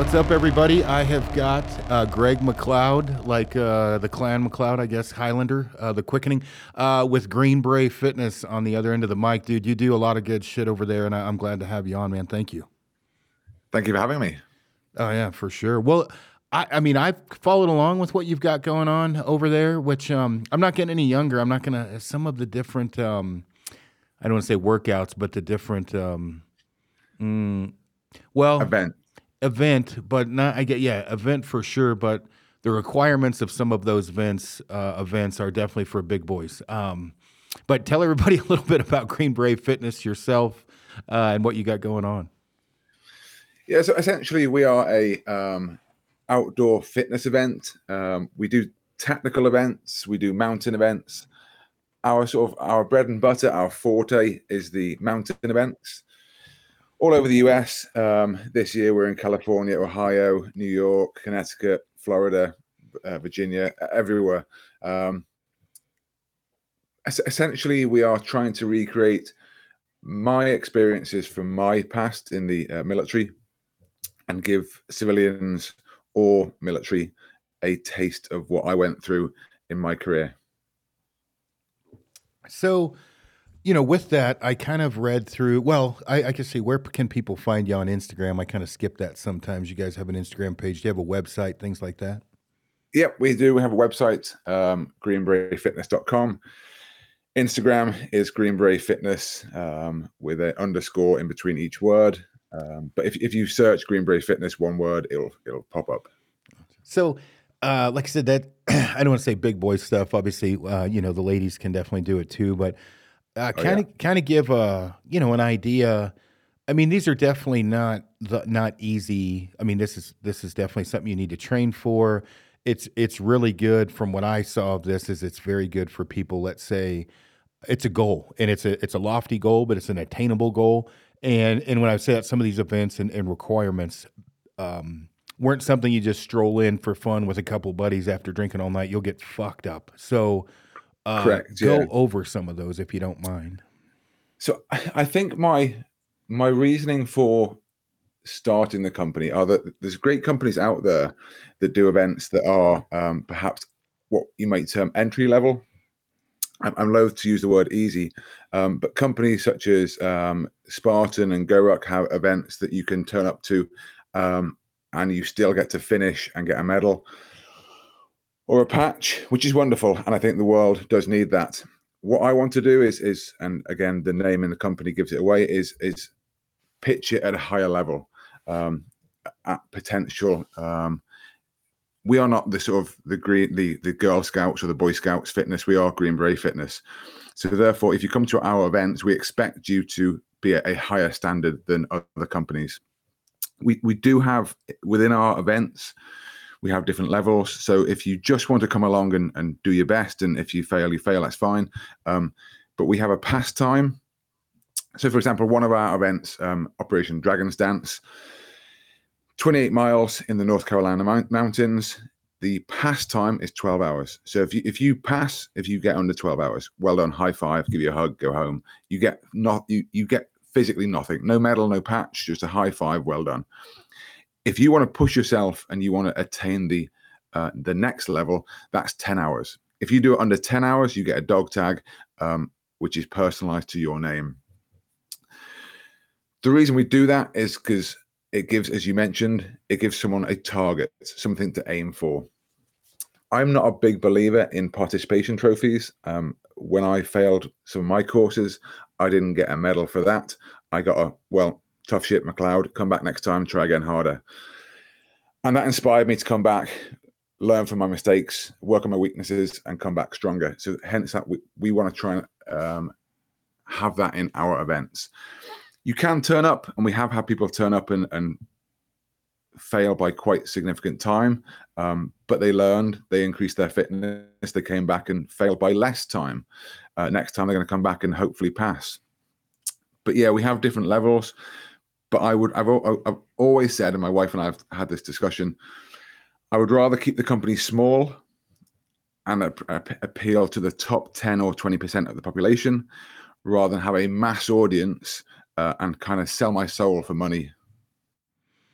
What's up, everybody? I have got Greg McLeod, like the Clan McLeod, I guess, Highlander, the Quickening, with Green Bray Fitness on the other end of the mic. Dude, you do a lot of good shit over there, and I'm glad to have you on, man. Thank you. Thank you for having me. Oh, yeah, for sure. Well, I mean, I've followed along with what you've got going on over there, which I'm not getting any younger. I'm not going to, some of the different, I don't want to say workouts, but the different, well, Event. event, but not. I get event for sure, but the requirements of some of those events are definitely for big boys. But tell everybody a little bit about Green Brave Fitness yourself and what you got going on. Yeah, so essentially we are a outdoor fitness event. We do technical events, we do mountain events. Our bread and butter, our forte is the mountain events. All over the US. This year we're in California, Ohio, New York, Connecticut, Florida, Virginia, everywhere. Essentially, we are trying to recreate my experiences from my past in the military and give civilians or military a taste of what I went through in my career. So, with that, I kind of read through. Well, I can say, where can people find you on Instagram? I kind of skip that sometimes. You guys have an Instagram page. Do you have a website, things like that? Yep, we do. We have a website, greenbrayfitness.com. Instagram is Greenbray Fitness with an underscore in between each word. But if you search Greenbray Fitness, one word, it'll pop up. So, like I said, that I don't want to say big boy stuff. Obviously, the ladies can definitely do it too. But kind of give an idea. I mean, these are definitely not easy. I mean, this is definitely something you need to train for. It's really good from what I saw of this. Is it's very good for people. Let's say it's a goal, and it's a lofty goal, but it's an attainable goal. And when I say that, some of these events and requirements weren't something you just stroll in for fun with a couple buddies after drinking all night. You'll get fucked up. So Correct. go Yeah. over some of those if you don't mind. So I think my reasoning for starting the company are that there's great companies out there that do events that are perhaps what you might term entry level. I'm loath to use the word easy, but companies such as Spartan and GoRuck have events that you can turn up to and you still get to finish and get a medal or a patch, which is wonderful. And I think the world does need that. What I want to do is, and again, the name in the company gives it away, is pitch it at a higher level, at potential. We are not the sort of the Girl Scouts or the Boy Scouts fitness. We are Green Bray Fitness. So therefore, if you come to our events, we expect you to be at a higher standard than other companies. We do have within our events, we have different levels. So if you just want to come along and do your best, and if you fail, that's fine. But we have a pastime. So for example, one of our events, Operation Dragon's Dance, 28 miles in the North Carolina mountains. The pastime is 12 hours. So if you pass, if you get under 12 hours, well done, high five, give you a hug, go home. You get you get physically nothing, no medal, no patch, just a high five, well done. If you want to push yourself and you want to attain the next level, that's 10 hours. If you do it under 10 hours, you get a dog tag, which is personalized to your name. The reason we do that is because it gives, as you mentioned, it gives someone a target, something to aim for. I'm not a big believer in participation trophies. When I failed some of my courses, I didn't get a medal for that. I got tough shit, McLeod, come back next time, try again harder. And that inspired me to come back, learn from my mistakes, work on my weaknesses, and come back stronger. So hence that we want to try and have that in our events. You can turn up, and we have had people turn up and fail by quite significant time, but they learned, they increased their fitness, they came back and failed by less time. Next time they're going to come back and hopefully pass. But yeah, we have different levels. But I've always said, and my wife and I have had this discussion, I would rather keep the company small and appeal to the top 10 or 20% of the population rather than have a mass audience and kind of sell my soul for money.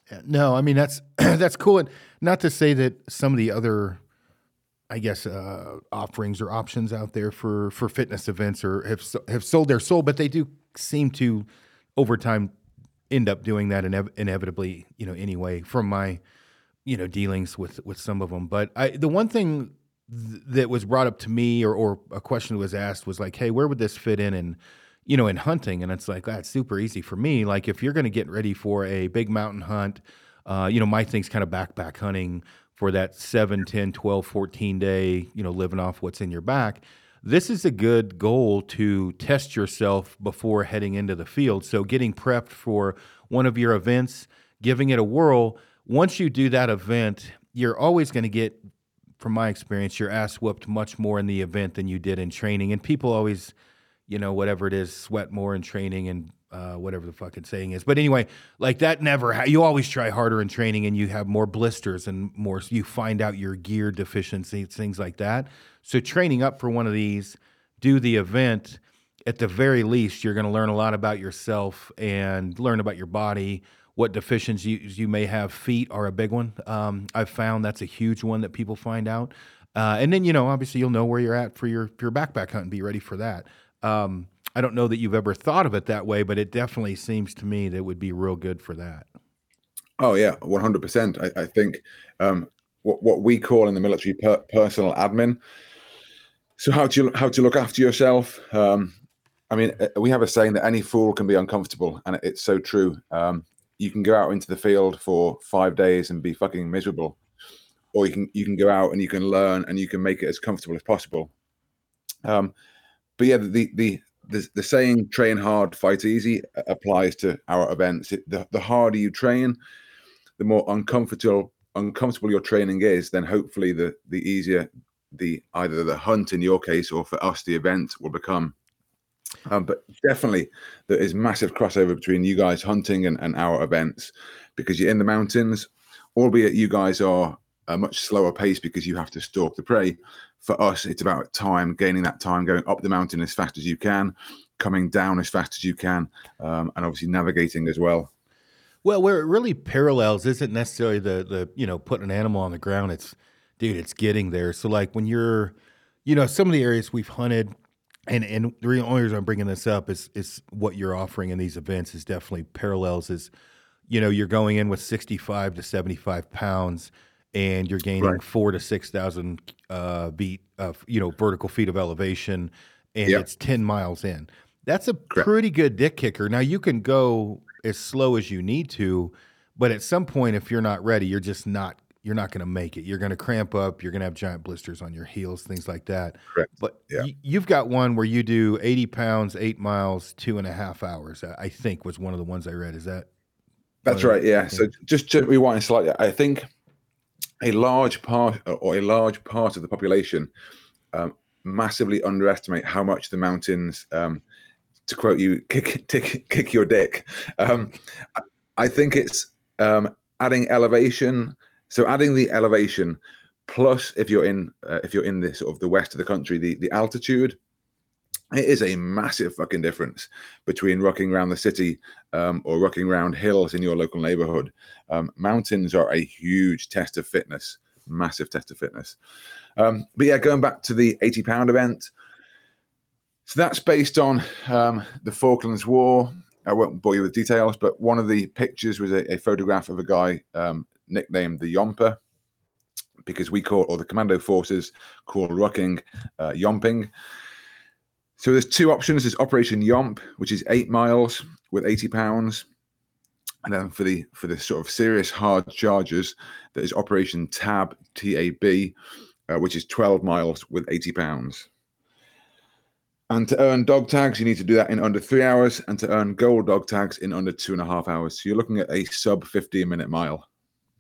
No, I mean that's that's cool, and not to say that some of the other, I guess, offerings or options out there for fitness events or have sold their soul, but they do seem to over time end up doing that inevitably, anyway. From my dealings with some of them, but the one thing that was brought up to me, or a question that was asked was like, hey, where would this fit in hunting? And it's like, that's super easy for me. Like if you're going to get ready for a big mountain hunt, my thing's kind of backpack hunting for that 7, 10, 12, 14 day, living off what's in your back. This is a good goal to test yourself before heading into the field. So getting prepped for one of your events, giving it a whirl. Once you do that event, you're always going to get, from my experience, your ass whooped much more in the event than you did in training. And people always, whatever it is, sweat more in training and whatever the fucking saying is. But anyway, like that never, you always try harder in training and you have more blisters and more, you find out your gear deficiencies, things like that. So training up for one of these, do the event, at the very least, you're going to learn a lot about yourself and learn about your body, what deficiencies you may have. Feet are a big one. I've found that's a huge one that people find out. And then, obviously you'll know where you're at for your backpack hunt and be ready for that. I don't know that you've ever thought of it that way, but it definitely seems to me that it would be real good for that. Oh yeah, 100%. I think what we call in the military personal admin. So how do you look after yourself? I mean, we have a saying that any fool can be uncomfortable, and it's so true. You can go out into the field for 5 days and be fucking miserable, or you can go out and you can learn and you can make it as comfortable as possible. But yeah, the saying "train hard, fight easy" applies to our events. The harder you train, the more uncomfortable your training is. Then hopefully the easier either the hunt in your case, or for us the event will become. But definitely there is massive crossover between you guys hunting and our events, because you're in the mountains, albeit you guys are a much slower pace because you have to stalk the prey. For us, it's about time, gaining that time, going up the mountain as fast as you can, coming down as fast as you can, and obviously navigating as well. Well, where it really parallels isn't necessarily the putting an animal on the ground. It's getting there. So like when you're, some of the areas we've hunted, and the only reason I'm bringing this up is what you're offering in these events is definitely parallels. Is you're going in with 65 to 75 pounds, and you're gaining 4,000 to 6,000 feet of vertical feet of elevation, and it's 10 miles in. That's a pretty good dick kicker. Now you can go as slow as you need to, but at some point, if you're not ready, you're not going to make it. You're going to cramp up. You're going to have giant blisters on your heels, things like that. Correct. But you've got one where you do 80 pounds, 8 miles, 2.5 hours. I think was one of the ones I read. Is that? That's right. Yeah. So just to rewind slightly, I think a large part of the population massively underestimate how much the mountains, to quote you, kick your dick. I think it's adding elevation. So adding the elevation, plus if you're in the sort of the west of the country, the altitude, it is a massive fucking difference between rocking around the city or rocking around hills in your local neighborhood. Mountains are a huge test of fitness, massive test of fitness. But yeah, going back to the 80-pound event, so that's based on the Falklands War. I won't bore you with details, but one of the pictures was a photograph of a guy nicknamed the Yomper, because the commando forces call rucking yomping. So there's two options. There's Operation Yomp, which is 8 miles with 80 pounds. And then for the sort of serious hard chargers, there is Operation Tab, TAB, which is 12 miles with 80 pounds. And to earn dog tags, you need to do that in under 3 hours, and to earn gold dog tags in under 2.5 hours. So you're looking at a sub 15-minute mile.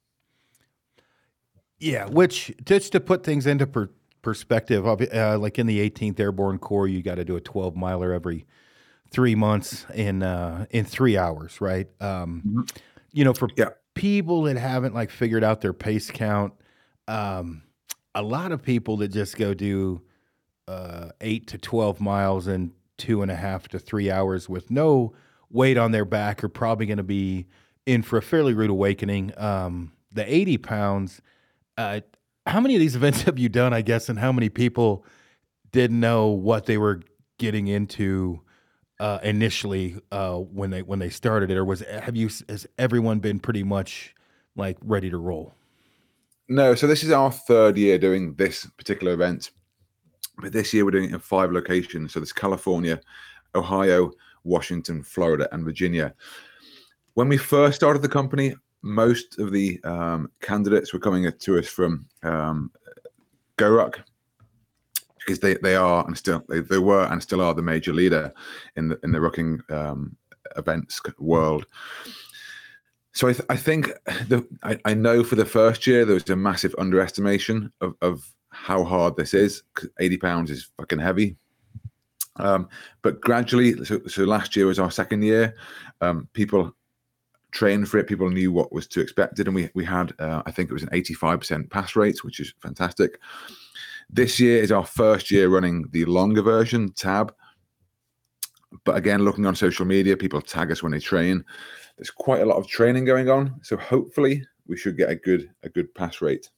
Yeah, which, just to put things into perspective, like in the 18th Airborne Corps, you got to do a 12-miler every 3 months in 3 hours, right? For people that haven't like figured out their pace count, a lot of people that just go do 8 to 12 miles in 2.5 to 3 hours with no weight on their back are probably going to be in for a fairly rude awakening. The 80 pounds. Uh, how many of these events have you done? I guess, and how many people didn't know what they were getting into initially when they started it, or has everyone been pretty much like ready to roll? No, so this is our third year doing this particular event, but this year we're doing it in 5 locations. So there's California, Ohio, Washington, Florida, and Virginia. When we first started the company, most of the candidates were coming to us from GoRuck, because they are and still they were and still are the major leader in the rucking events world. So I think I know for the first year there was a massive underestimation of how hard this is. 80 pounds is fucking heavy. But gradually, so last year was our second year. People trained for it. People knew what was to expected, and we had I think it was an 85% pass rate, which is fantastic. This year is our first year running the longer version, Tab. But again, looking on social media, people tag us when they train. There's quite a lot of training going on, so hopefully we should get a good pass rate.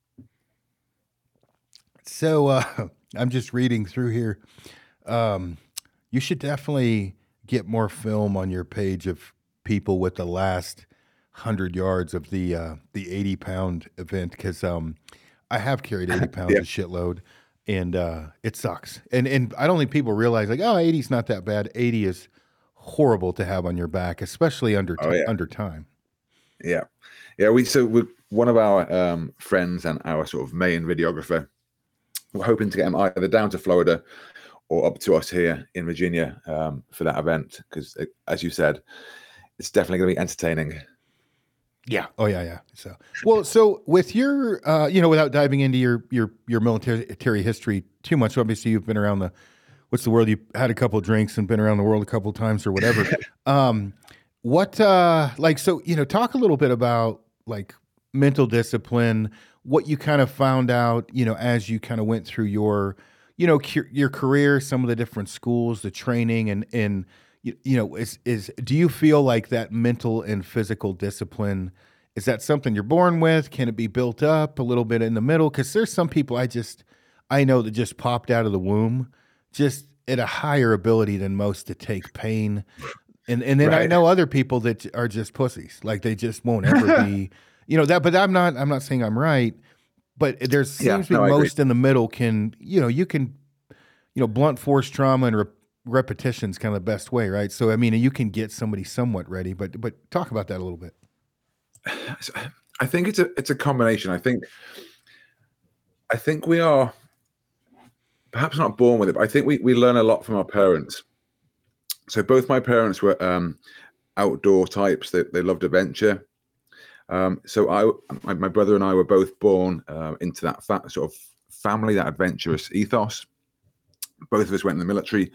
So I'm just reading through here. You should definitely get more film on your page of people with the last 100 yards of the 80-pound event, because I have carried 80 pounds Yeah. a shitload, and it sucks. And I don't think people realize, like, oh, 80 is not that bad. 80 is horrible to have on your back, especially under time. Yeah. With one of our friends and our sort of main videographer, we're hoping to get him either down to Florida or up to us here in Virginia for that event, because as you said, it's definitely going to be entertaining. Yeah. Oh yeah. So with your, without diving into your military history too much, obviously you've been around the world. You had a couple of drinks and been around the world a couple of times or whatever. Talk a little bit about like mental discipline, what you kind of found out, as you kind of went through your career, some of the different schools, the training, and do you feel like that mental and physical discipline, is that something you're born with? Can it be built up a little bit in the middle? Because there's some people I know that just popped out of the womb, just at a higher ability than most to take pain. And then Right. I know other people that are just pussies. Like they just won't ever be, that, but I'm not saying I'm right, but there seems to be most in the middle you can blunt force trauma and repetition is kind of the best way, right? So, I mean, you can get somebody somewhat ready, but talk about that a little bit. I think it's a combination. I think we are perhaps not born with it, but I think we learn a lot from our parents. So both my parents were outdoor types. They loved adventure. So my brother and I were both born into that sort of family, that adventurous ethos. Both of us went in the military.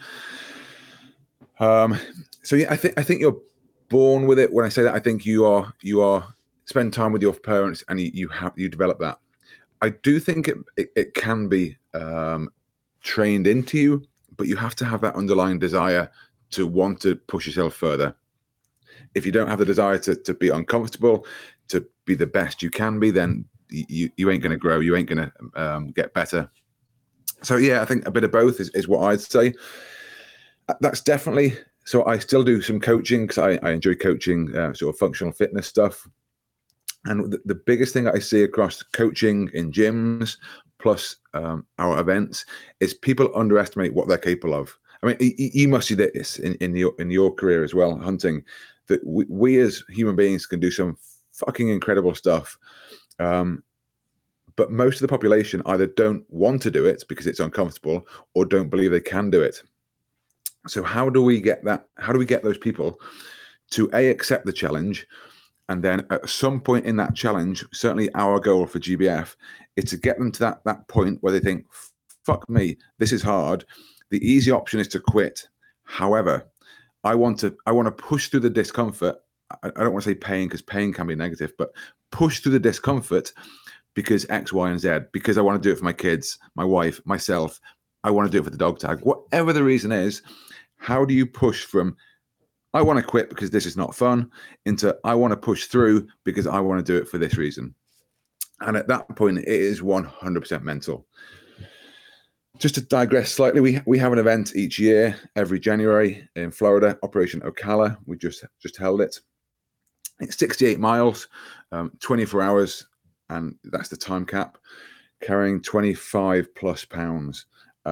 So yeah, I think you're born with it. When I say that, I think you are spend time with your parents and you develop that. I do think it can be trained into you, but you have to have that underlying desire to want to push yourself further. If you don't have the desire to be uncomfortable, to be the best you can be, then you ain't going to grow. You ain't going to get better. So yeah, I think a bit of both is what I'd say. That's definitely. So I still do some coaching because I enjoy coaching sort of functional fitness stuff. And the biggest thing that I see across coaching in gyms plus our events is people underestimate what they're capable of. I mean, you must see this in your career as well, hunting, that we as human beings can do some fucking incredible stuff. But most of the population either don't want to do it because it's uncomfortable or don't believe they can do it. So how do we get that? How do we get those people to accept the challenge? And then at some point in that challenge, certainly our goal for GBF is to get them to that point where they think, fuck me, this is hard. The easy option is to quit. However, I want to push through the discomfort. I don't want to say pain because pain can be negative, but push through the discomfort because X, Y, and Z, because I want to do it for my kids, my wife, myself. I want to do it for the dog tag. Whatever the reason is, how do you push from I want to quit because this is not fun, into I want to push through because I want to do it for this reason. And at that point, it is 100% mental. Just to digress slightly, we have an event each year, every January in Florida, Operation Ocala. We just held it. It's 68 miles, 24 hours, and that's the time cap, carrying 25 plus pounds.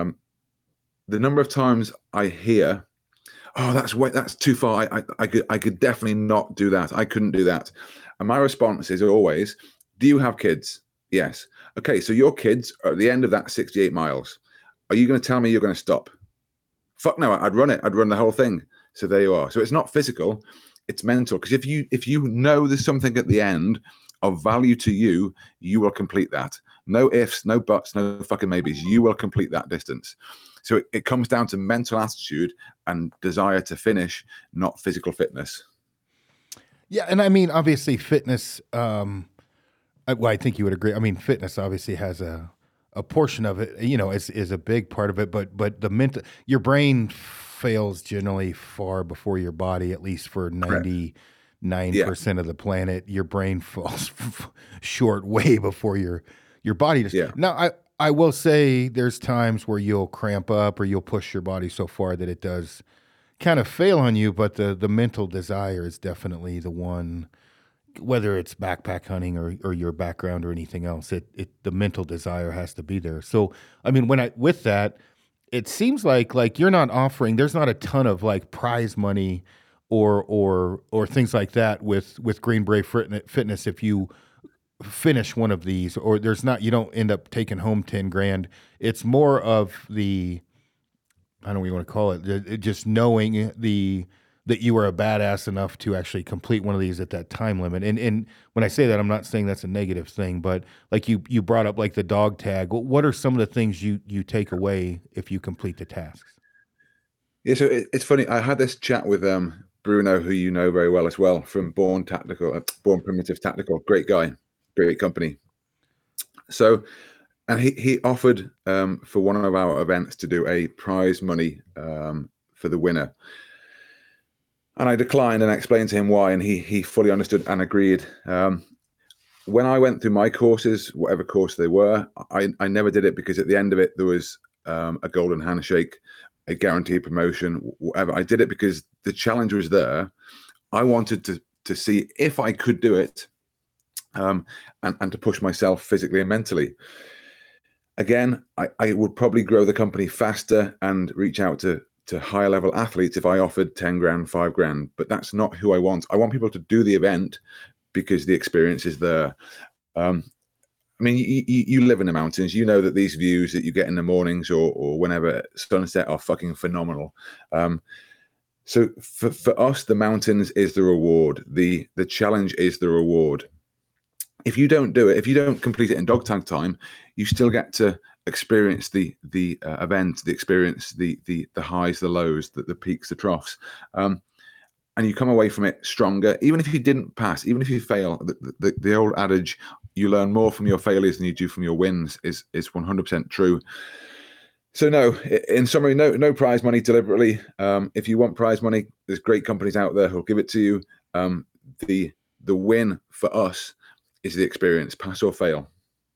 The number of times I hear, "Oh, that's too far. I could definitely not do that. I couldn't do that." And my response is always, "Do you have kids?" Yes. Okay, so your kids are at the end of that 68 miles. Are you going to tell me you're going to stop? Fuck no, I'd run it. I'd run the whole thing. So there you are. So it's not physical, it's mental. Because if you know there's something at the end of value to you, you will complete that. No ifs, no buts, no fucking maybes. You will complete that distance. So it comes down to mental attitude and desire to finish, not physical fitness. Yeah, and I mean, obviously, fitness. I think you would agree. I mean, fitness obviously has a portion of it. You know, is a big part of it. But the mental, your brain fails generally far before your body. At least for 99% of the planet, your brain falls short way before your body does. Yeah. Now, I will say there's times where you'll cramp up or you'll push your body so far that it does kind of fail on you, but the mental desire is definitely the one, whether it's backpack hunting or your background or anything else, the mental desire has to be there. So, I mean, with that, it seems like you're not offering, there's not a ton of like prize money or things like that with Green Brave Fitness if you finish one of these, or there's not, you don't end up taking home 10 grand. It's more of the, I don't know what you want to call it, just knowing that you are a badass enough to actually complete one of these at that time limit. And when I say that, I'm not saying that's a negative thing, but like you brought up like the dog tag. What are some of the things you take away if you complete the tasks? Yeah, so it's funny. I had this chat with Bruno, who you know very well as well, from Born Primitive Tactical. Great guy, great company. So, and he offered for one of our events to do a prize money for the winner. And I declined and explained to him why, and he fully understood and agreed. When I went through my courses, whatever course they were, I never did it because at the end of it, there was a golden handshake, a guaranteed promotion, whatever. I did it because the challenge was there. I wanted to see if I could do it, and to push myself physically and mentally. Again, I would probably grow the company faster and reach out to higher level athletes if I offered 10 grand, 5 grand, but that's not who I want. I want people to do the event because the experience is there. I mean, you live in the mountains, you know that these views that you get in the mornings or whenever sunset are fucking phenomenal. So for us, the mountains is the reward. The challenge is the reward. If you don't do it, if you don't complete it in dog tag time, you still get to experience the event, the experience, the highs, the lows, the peaks, the troughs, and you come away from it stronger. Even if you didn't pass, even if you fail, the old adage, you learn more from your failures than you do from your wins, is 100% true. So no, in summary, no prize money deliberately. If you want prize money, there's great companies out there who'll give it to you. The win for us is the experience, pass or fail.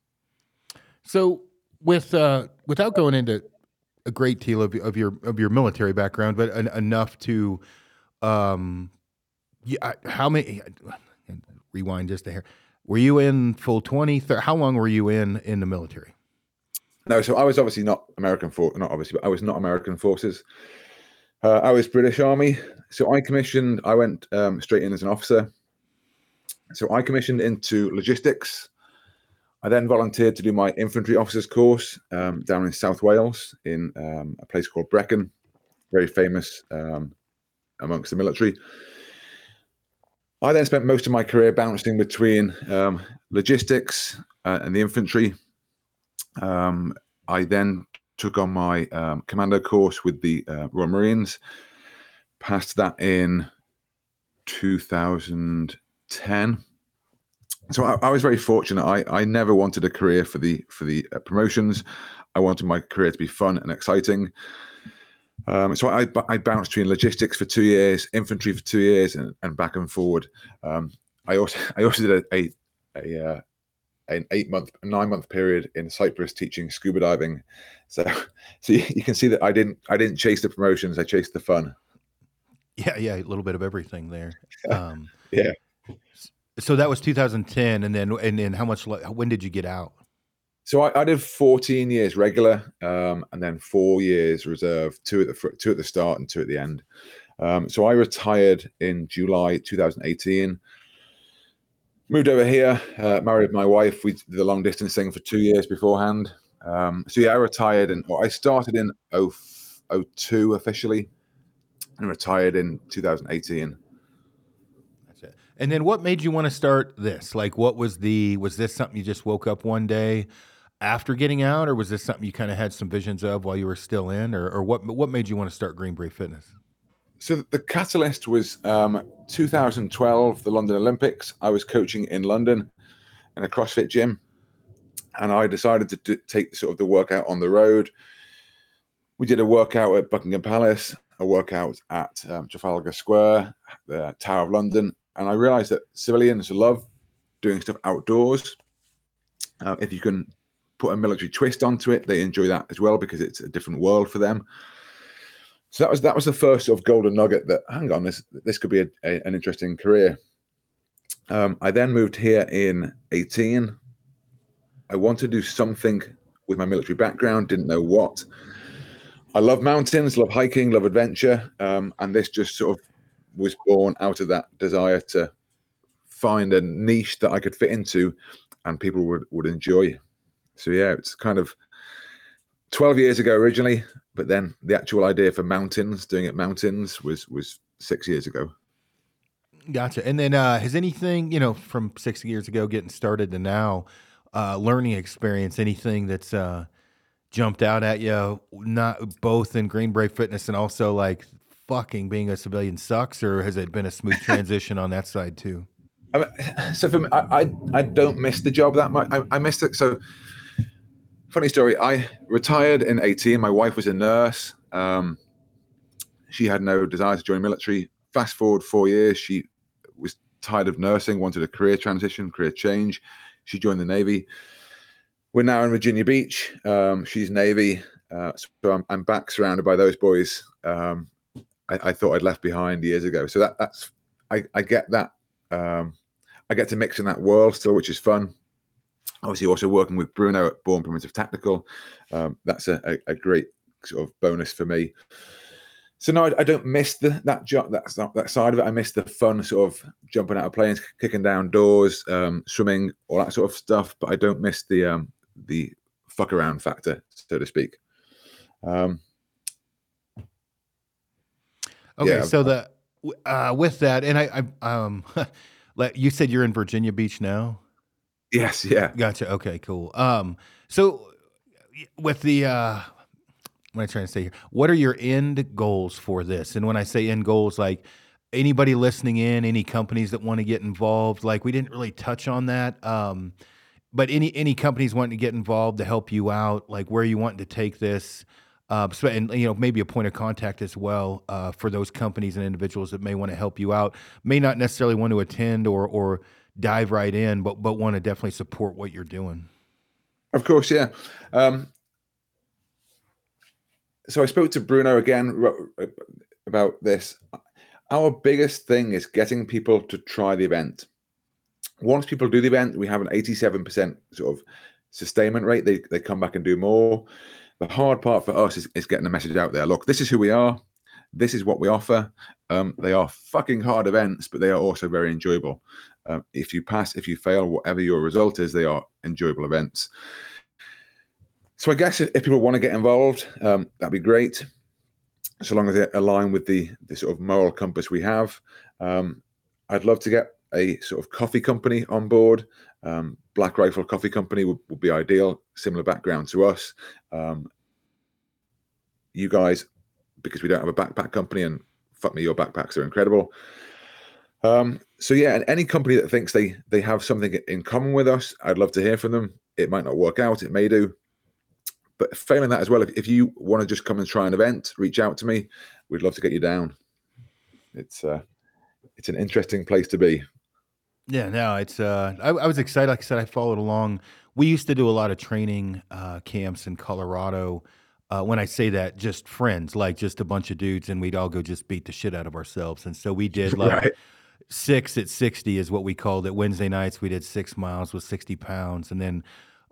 So without going into a great deal of your military background, but enough to, how many? Rewind just a hair. Were you in full 20? How long were you in the military? No, so I was obviously not American not obviously, but I was not American forces. I was British Army. So I went straight in as an officer. So I commissioned into logistics. I then volunteered to do my infantry officers course down in South Wales in a place called Brecon, very famous amongst the military. I then spent most of my career bouncing between logistics and the infantry. I then took on my commando course with the Royal Marines, passed that in 2010. So I was very fortunate. I never wanted a career for the promotions. I wanted my career to be fun and exciting. So I bounced between logistics for 2 years, infantry for 2 years, and back and forward. I also did an 9 month period in Cyprus teaching scuba diving. So you can see that I didn't chase the promotions. I chased the fun. Yeah, a little bit of everything there. Um, Yeah. so that was 2010, and then how much? When did you get out? So I did 14 years regular, and then 4 years reserve, two at the start and two at the end. So I retired in July 2018. Moved over here, married my wife. We did the long distance thing for 2 years beforehand. So yeah, I retired I started in 02 officially and retired in 2018. That's it. And then what made you want to start this? Like, was this something you just woke up one day after getting out, or was this something you kind of had some visions of while you were still in, or what made you want to start Green Brave Fitness? So the catalyst was 2012, the London Olympics. I was coaching in London in a CrossFit gym, and I decided to take sort of the workout on the road. We did a workout at Buckingham Palace, a workout at Trafalgar Square, the Tower of London, and I realized that civilians love doing stuff outdoors. If you can put a military twist onto it, they enjoy that as well because it's a different world for them. So that was the first sort of golden nugget that, hang on, this could be an interesting career. I then moved here in 18. I wanted to do something with my military background, didn't know what. I love mountains, love hiking, love adventure, and this just sort of was born out of that desire to find a niche that I could fit into and people would enjoy. So yeah, it's kind of 12 years ago originally, but then the actual idea for doing it mountains was 6 years ago. Gotcha. And then has anything, from 6 years ago getting started to now, learning experience, anything that's jumped out at you, not both in Green Brave Fitness and also like fucking being a civilian sucks, or has it been a smooth transition on that side too? I mean, so for me, I don't miss the job that much. I missed it. So funny story. I retired in 18. My wife was a nurse. She had no desire to join the military. Fast forward 4 years, she was tired of nursing, wanted a career transition, career change. She joined the Navy. We're now in Virginia Beach. She's Navy. So I'm back surrounded by those boys. I thought I'd left behind years ago. So I get that. I get to mix in that world still, which is fun. Obviously, also working with Bruno at Born Primitive Tactical. That's a great sort of bonus for me. So no, I don't miss that job, that side of it. I miss the fun sort of jumping out of planes, kicking down doors, swimming, all that sort of stuff. But I don't miss the fuck around factor, so to speak. Okay, Yeah. so with that, and like you said, you're in Virginia Beach now. Yes. Yeah. Gotcha. Okay, cool. So with the what am I trying to say here? What are your end goals for this? And when I say end goals, like anybody listening in, any companies that want to get involved, like we didn't really touch on that. But any companies wanting to get involved to help you out, like where you want to take this, so, and maybe a point of contact as well for those companies and individuals that may want to help you out, may not necessarily want to attend or dive right in, but want to definitely support what you're doing. Of course, yeah. So I spoke to Bruno again about this. Our biggest thing is getting people to try the event. Once people do the event, we have an 87% sort of sustainment rate. They come back and do more. The hard part for us is getting the message out there. Look, this is who we are. This is what we offer. They are fucking hard events, but they are also very enjoyable. If you pass, if you fail, whatever your result is, they are enjoyable events. So I guess if people want to get involved, that'd be great. So long as they align with the sort of moral compass we have. I'd love to get a sort of coffee company on board. Black Rifle Coffee Company would be ideal. Similar background to us. You guys, because we don't have a backpack company, and fuck me, your backpacks are incredible. So yeah, and any company that thinks they have something in common with us, I'd love to hear from them. It might not work out, it may do, But failing that as well, if you want to just come and try an event, reach out to me. We'd love to get you down. It's an interesting place to be. Yeah, no, it's I was excited. Like I said, I followed along. We used to do a lot of training camps in Colorado. When I say that, just friends, like just a bunch of dudes, and we'd all go just beat the shit out of ourselves. And so we did like Right. 6 at 60 is what we called it. Wednesday nights we did 6 miles with 60 pounds, and then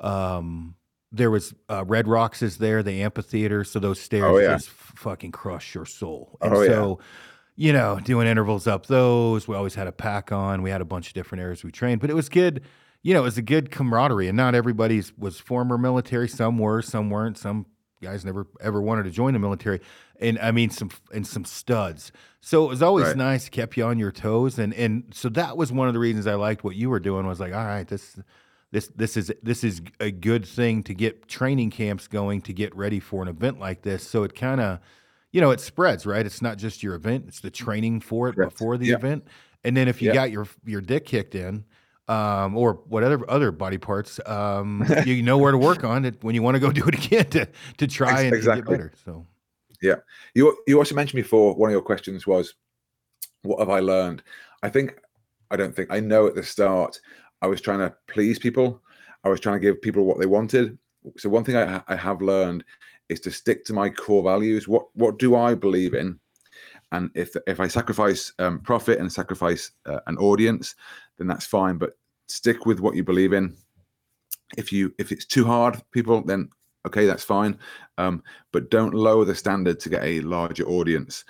there was Red Rocks is there, the amphitheater. So those Oh stairs yeah. just fucking crush your soul. And Oh yeah. so doing intervals up those. We always had a pack on. We had a bunch of different areas we trained, but it was good. It was a good camaraderie, and not everybody's was former military. Some were, some weren't. Some guys never ever wanted to join the military, and I mean some studs. So it was always Right. nice, kept you on your toes, and so that was one of the reasons I liked what you were doing. Was like, all right, this is a good thing to get training camps going to get ready for an event like this. So it kind of it spreads, right? It's not just your event; it's the training for it Correct. before the Yeah. event, and then if you Yeah. got your dick kicked in, or whatever other body parts, you know where to work on it when you want to go do it again to try and get Exactly. better. So Yeah. You also mentioned before, one of your questions was, what have I learned? I don't think I know at the start, I was trying to please people. I was trying to give people what they wanted. So one thing I have learned is to stick to my core values. What do I believe in? And if I sacrifice profit and sacrifice an audience, then that's fine. But stick with what you believe in. If it's too hard, people, then okay, that's fine. But don't lower the standard to get a larger audience.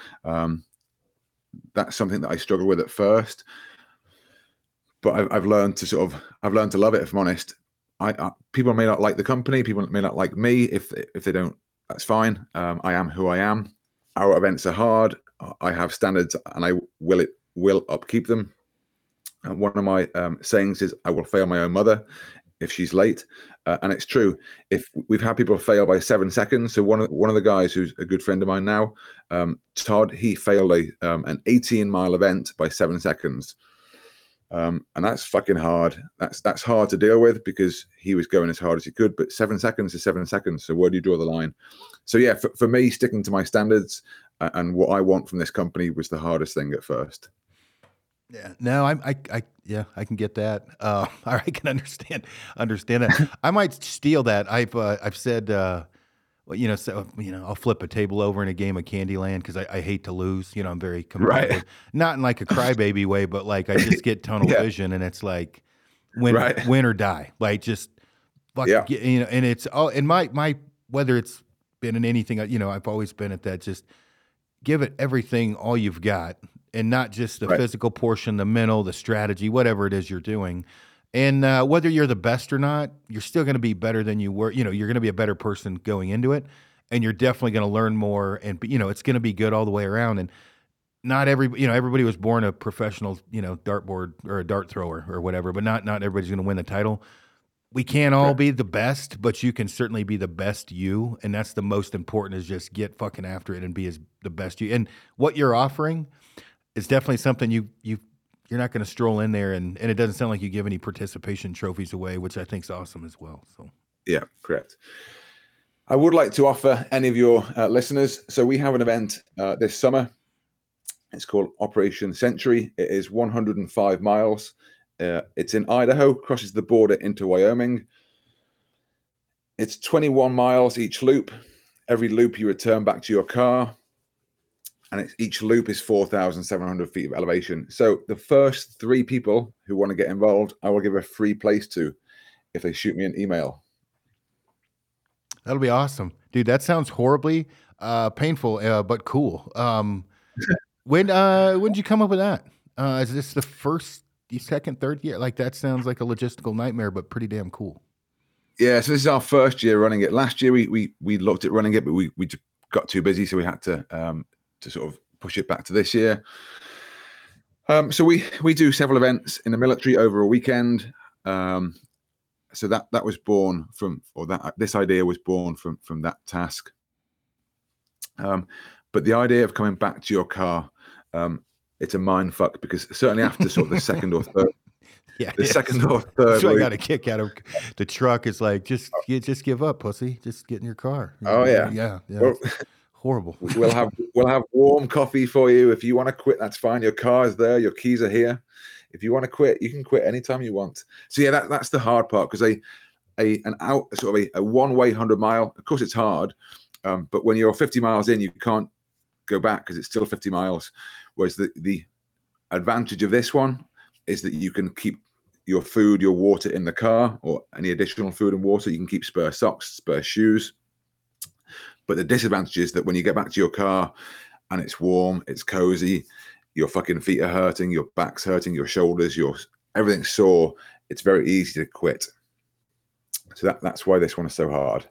That's something that I struggle with at first, but I've learned to love it. If I'm honest, people may not like the company, people may not like me. If they don't, that's fine. I am who I am. Our events are hard. I have standards, and I will upkeep them. And one of my sayings is, I will fail my own mother if she's late, and it's true. If we've had people fail by 7 seconds, so one of the guys who's a good friend of mine now, Todd, he failed an 18-mile event by 7 seconds, and that's fucking hard. That's hard to deal with because he was going as hard as he could, but 7 seconds is 7 seconds. So where do you draw the line? So yeah, for me, sticking to my standards and what I want from this company was the hardest thing at first. yeah, no, I can get that. I can understand that. I might steal that. I've said, well, I'll flip a table over in a game of Candyland because I hate to lose. I'm very competitive, Right. not in like a crybaby way, but like I just get tunnel Yeah. vision, and it's like win Right. win or die. Like just fuck, Yeah. and it's all in my whether it's been in anything. I've always been at that. Just give it everything, all you've got, and not just the Right. physical portion, the mental, the strategy, whatever it is you're doing. And whether you're the best or not, you're still going to be better than you were. You're going to be a better person going into it, and you're definitely going to learn more. And it's going to be good all the way around. And not everybody was born a professional, dartboard or a dart thrower or whatever, but not everybody's going to win the title. We can't all be the best, but you can certainly be the best you, and that's the most important. Is just get fucking after it and be the best you. And what you're offering is definitely something you're not going to stroll in there and it doesn't sound like you give any participation trophies away, which I think is awesome as well. So Yeah, correct. I would like to offer any of your listeners. So we have an event this summer. It's called Operation Century. It is 105 miles. It's in Idaho, crosses the border into Wyoming. It's 21 miles each loop. Every loop you return back to your car. And each loop is 4,700 feet of elevation. So the first 3 people who want to get involved, I will give a free place to if they shoot me an email. that'll be awesome, dude. That sounds horribly painful, but cool. When did you come up with that? Is this the first, the second, third year? Like that sounds like a logistical nightmare, but pretty damn cool. Yeah, so this is our first year running it. Last year we looked at running it, but we just got too busy, so we had to sort of push it back to this year. So we do several events in the military over a weekend. So that was born from, or that this idea was born from that task. But the idea of coming back to your car, it's a mind fuck because certainly after sort of the second or third, Yeah, the it is. second or That's third what I loop. got a kick out of. The truck is like, just give up, pussy. Just get in your car. Oh yeah. Yeah, yeah. Well, It's horrible. we'll have warm coffee for you. If you want to quit, that's fine. Your car is there. Your keys are here. If you want to quit, you can quit anytime you want. So yeah, that's the hard part, because a one-way 100 mile. Of course, it's hard, but when you're 50 miles in, you can't go back because it's still 50 miles. Whereas the advantage of this one is that you can keep your food, your water in the car, or any additional food and water. You can keep spare socks, spare shoes. But the disadvantage is that when you get back to your car and it's warm, it's cozy, your fucking feet are hurting, your back's hurting, your shoulders, everything's sore. It's very easy to quit. So that's why this one is so hard.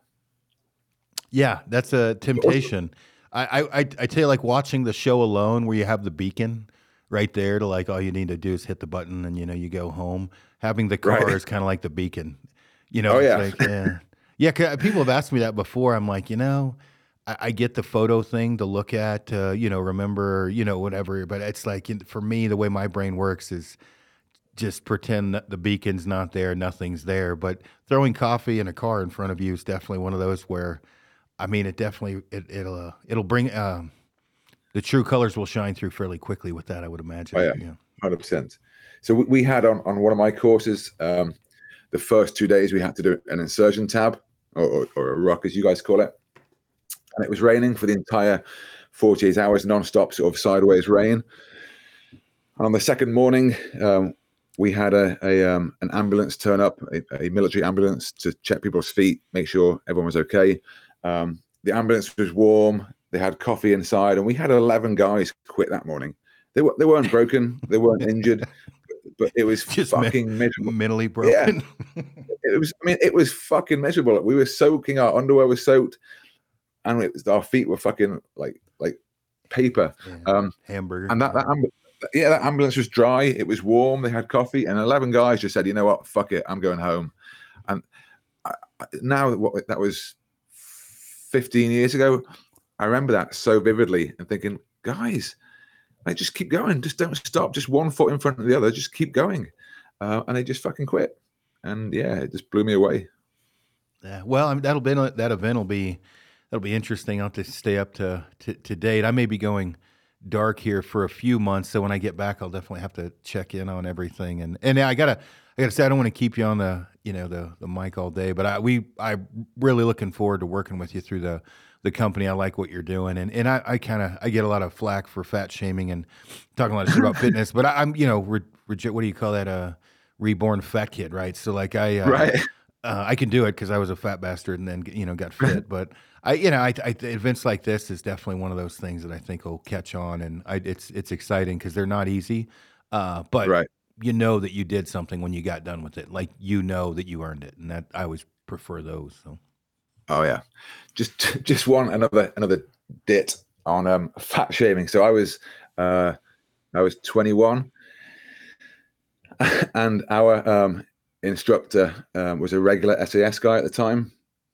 Yeah, that's a temptation. I tell you, like watching the show Alone, where you have the beacon right there to like, all you need to do is hit the button and you go home. Having the car Right. is kind of like the beacon. Oh It's yeah. like, yeah. Yeah, 'cause people have asked me that before. I'm like, I get the photo thing to look at, remember, whatever. But it's like, for me, the way my brain works is just pretend that the beacon's not there, nothing's there. But throwing coffee in a car in front of you is definitely one of those where, I mean, it'll bring the true colors will shine through fairly quickly with that, I would imagine. Oh yeah. Yeah. 100%. So we had on one of my courses, the first 2 days we had to do an insertion tab, or a ruck, as you guys call it. And it was raining for the entire 48 hours, non-stop sort of sideways rain. And on the second morning, we had an ambulance turn up, a military ambulance, to check people's feet, make sure everyone was okay. The ambulance was warm. They had coffee inside, and we had 11 guys quit that morning. They weren't broken, they weren't injured, but it was Just fucking miserable. mentally Yeah, broken. it was fucking miserable. We were soaking, our underwear was soaked, and our feet were fucking like paper. Yeah. Hamburger. And that ambulance was dry. It was warm. They had coffee, and 11 guys just said, "You know what? Fuck it, I'm going home." And now that was 15 years ago, I remember that so vividly, and thinking, guys, like, just keep going. Just don't stop. Just one foot in front of the other. Just keep going. And they just fucking quit. And yeah, it just blew me away. Yeah. Well, I mean, that event will be interesting. I'll have to stay up to date. I may be going dark here for a few months, so when I get back, I'll definitely have to check in on everything. And I gotta say, I don't want to keep you on the the mic all day, but I'm really looking forward to working with you through the company. I like what you're doing, and I get a lot of flack for fat shaming and talking a lot of shit about fitness, but I'm what do you call that, reborn fat kid, right? So like Right. I can do it because I was a fat bastard and then got fit. But I events like this is definitely one of those things that I think will catch on, and it's exciting because they're not easy. But Right. you know that you did something when you got done with it, like that you earned it, and that I always prefer those. So Oh yeah. Just another dit on fat shaming. So I was 21, and our instructor was a regular SAS guy at the time.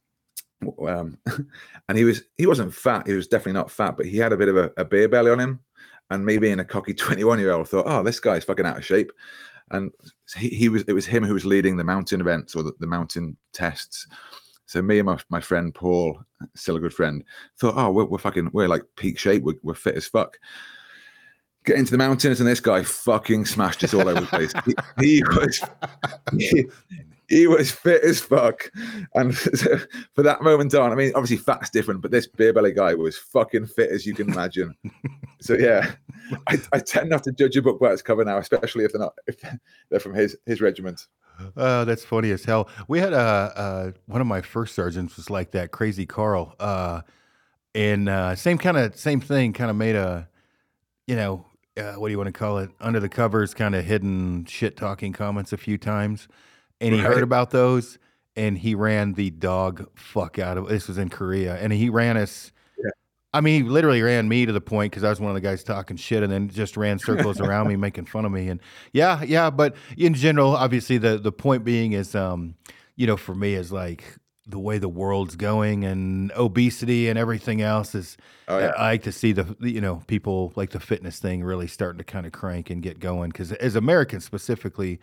And he wasn't fat. He was definitely not fat, but he had a bit of a beer belly on him. And maybe in a cocky 21-year-old thought, oh, this guy's fucking out of shape. And it was him who was leading the mountain events, or the mountain tests. So me and my friend Paul, still a good friend, thought, oh, we're like peak shape. We're fit as fuck. Get into the mountains, and this guy fucking smashed us all over the place. He was fit as fuck. And so for that moment on, I mean, obviously fat's different, but this beer belly guy was fucking fit as you can imagine. So yeah, I tend not to judge a book by its cover now, especially if they're from his regiment. that's funny as hell. We had one of my first sergeants was like that, Crazy Carl, and same thing, kind of made a what do you want to call it? Under the covers, kind of hidden shit talking comments a few times. And he heard about those, and he ran the dog fuck out of. This was in Korea, and he ran us. Yeah. I mean, he literally ran me to the point because I was one of the guys talking shit, and then just ran circles around me, making fun of me. And yeah. But in general, obviously, the point being is, for me, is like the way the world's going and obesity and everything else is. Oh, yeah. I like to see the people like the fitness thing really starting to kind of crank and get going, because as Americans specifically,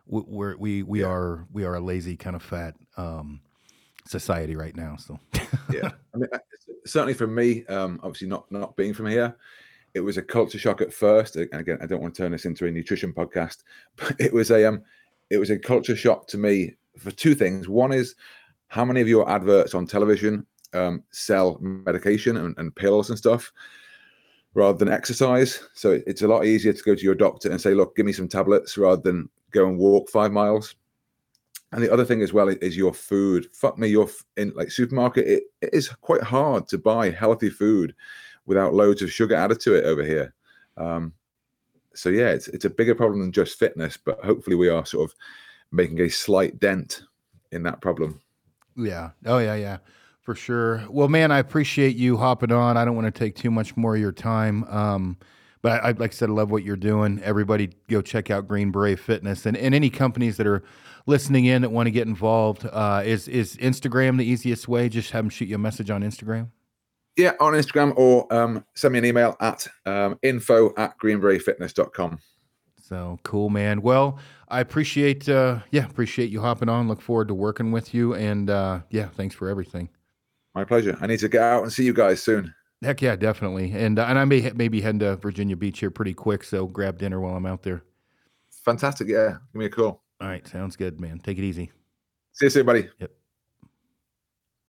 we are a lazy kind of fat society right now. So Yeah, I mean, certainly for me, obviously not being from here, it was a culture shock at first. And again, I don't want to turn this into a nutrition podcast, but it was a culture shock to me for two things. One is how many of your adverts on television sell medication and pills and stuff rather than exercise. So it's a lot easier to go to your doctor and say, look, give me some tablets rather than go and walk 5 miles. And the other thing as well is your food. Fuck me, you're in like supermarket. It is quite hard to buy healthy food without loads of sugar added to it over here. So yeah, it's a bigger problem than just fitness, but hopefully we are sort of making a slight dent in that problem. yeah, oh yeah, for sure. Well, man, I appreciate you hopping on. I don't want to take too much more of your time. But I, like I said, I love what you're doing. Everybody go check out Green Beret Fitness and any companies that are listening in that want to get involved. Is Instagram the easiest way? Just have them shoot you a message on Instagram. Yeah, on Instagram, or send me an email at info@greenberetfitness.com. So cool, man. Well, I appreciate you hopping on. Look forward to working with you. And thanks for everything. My pleasure. I need to get out and see you guys soon. Heck yeah, definitely. And I may be heading to Virginia Beach here pretty quick, so grab dinner while I'm out there. Fantastic. Yeah, give me a call. All right, sounds good, man. Take it easy. See you soon, buddy. Yep.